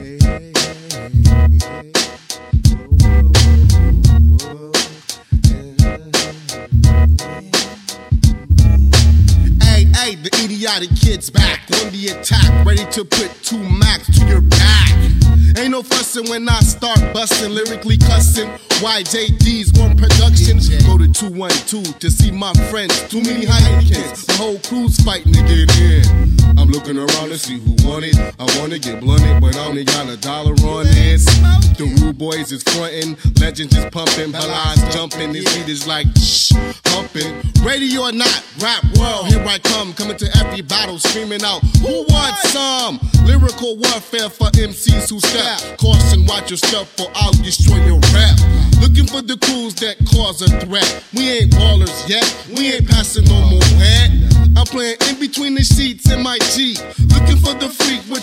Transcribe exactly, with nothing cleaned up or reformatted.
Hey, the idiotic kid's back on the attack, ready to put two max to your back. Ain't no fussin' when I start bustin', lyrically cussin'. Y J D's on production. Go to two one two to see my friends. Too many Heinekens, the whole crew's fighting to get in. I'm looking around to see who want it. I wanna get blunted, but I only got a dollar on this. The rude boys is frontin', legends is pumping, Balaz jumping. This beat is like shh, humping. Radio or not, rap world, here I come. Coming to every battle, screaming out, who wants some? Lyrical warfare for M Cs who step. Caution, watch your step or I'll destroy your rap. Looking for the crews that cause a threat. We ain't ballers yet, we ain't passing no more head. I'm playing in between the sheets in my Jeep. Looking for the freak with